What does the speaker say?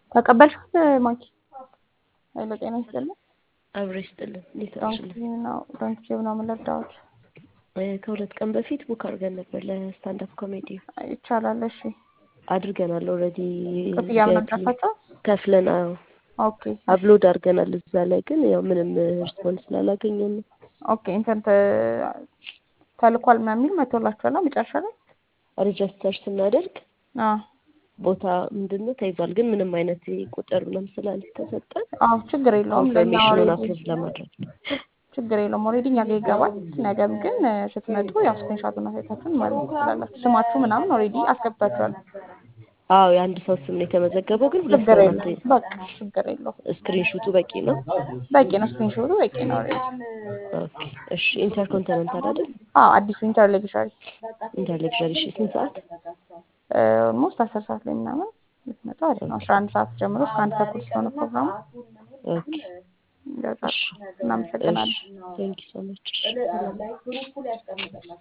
ተቀበልሻት ማኪ? ሄሎ ጤና ይስጥልኝ። አብሮ ይስጥልን። እንዴት ዶንኪ አልሽልኝ? ነው ዶንኪ ነው የምንረዳዎት? ከሁለት ቀን በፊት ቡክ አድርገን ነበር ለስታንድ አፕ ኮሜዲ ይቻላል። እሺ አድርገናል። ኦልሬዲ ክፍያ ምን ደረሳቸው? ከፍለን ኦኬ አፕሎድ አድርገናል። እዛ ላይ ግን ያው ምንም ሪስፖንስ ስላላገኘን ነው። ኦኬ ኢንተርኔት ተልኳል ምናምን የሚል መቶላችኋል መጨረሻ ላይ ሬጅስተር ስናደርግ አዎ ቦታ ምንድነው ተይዟል፣ ግን ምንም አይነት ቁጥር ምናምን ስላልተሰጠን አዎ ችግር የለውም። ለእኛ ኮንፈርሜሽኑን ኦልሬዲ አፕሮቭ ለማድረግ ነው። ችግር የለውም። ኦልሬዲ እኛ ጋር ይገባል። ነገም ግን ስትመጡ ያው ስክሪንሾቱን አሳይታችሁን ማለት ትችላላችሁ። ስማችሁ ምናምን ኦልሬዲ አስገብታችኋል። አዎ የአንድ ሰው ስም ነው የተመዘገበው፣ ግን ሁለት ችግር ሰው ናት። የለውም። በቃ ችግር የለውም። ስክሪንሹቱ በቂ ነው። በቂ ነው። ስክሪንሾቱ በቂ ነው ኦልሬዲ። ኦኬ እሺ። ኢንተርኮንቲኔንታል አይደል? አዎ አዲሱ ኢንተር ሌክቸሪ ኢንተርሌክቸር። እሺ ስንት ሰዓት? ኦልሞስት 10 ሰዓት ላይ ምናምን ልትመጣ አሪፍ ነው። 11 ሰዓት ጀምሮ እስከ 1 ተኩል ስለሆነ ፕሮግራሙ ኦኬ እንደዛ። እሺ እናመሰግናለን። ቴንክ ዩ ሶ ማች።